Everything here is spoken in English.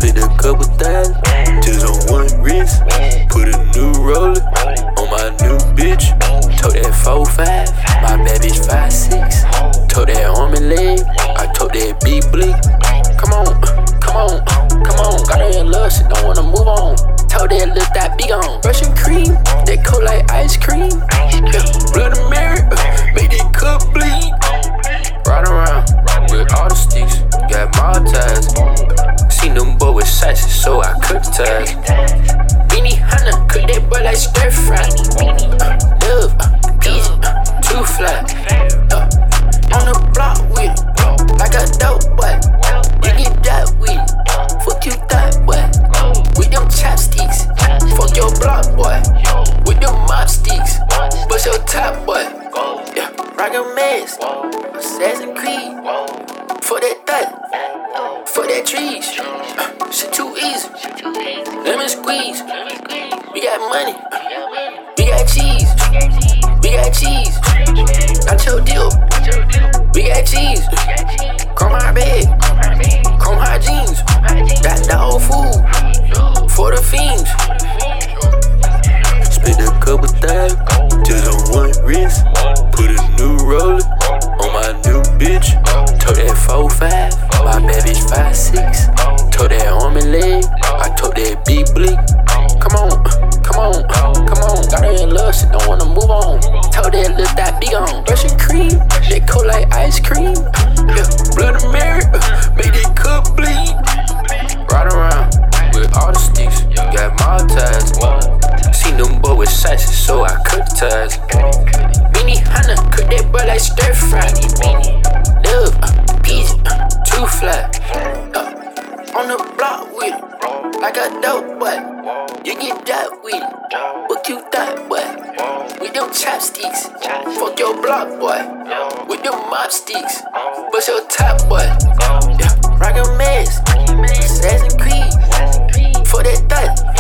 Spent a couple thousand just on one wrist. Put a new roller on my new bitch. Told that 4-5, my bad bitch 5'6". Told that arm and leg, I told that big blick. Come on, come on, come on. Got her in love, she don't wanna move on. Told that look that big on. Russian cream, that cold like ice cream. Yeah, blood and mirror, make that cup bleed. Ride around with all the sticks, got my ties. Seen them boy with sassy, so I cut the ties. Beanie Hunter, cook that boy like stir fry. Dove, easy, too fly. On the block with it, like a dope boy. You get that with it, fuck you that boy. With them chopsticks, fuck your block boy. With them mop sticks, bust your top boy. Yeah, rock a mess, Assassin's Creed. For that thought, for that trees. Shit too easy, lemon squeeze. We got money, we got cheese, we got cheese. Got your deal, we got cheese. Chrome high bag, chrome high jeans. Got the whole food for the fiends. Spent a couple thousand just on one wrist. Put a new roller on my new bitch. Told that 4-5, my bad bitch 5'6". Told that arm and leg, I told that big blick. Come on, come on, come on. Got her in love, she don't wanna move on. Told that look that big on. Russian cream, that cold like ice cream. Yeah, blood and mirror, make that cup bleed. Ride around with all the sticks, got my ties. Seen them boy with sassy, so I cut the ties. Beanie Hunter, cook that boy like stir fry. Dove, easy, too fly. On the block with it, like a dope boy. You get that with it, what you thought boy. With them chopsticks, fuck your block boy. With them mop sticks, bust your top boy. Yeah, rock a mess, Assassin's Creed. For that thought,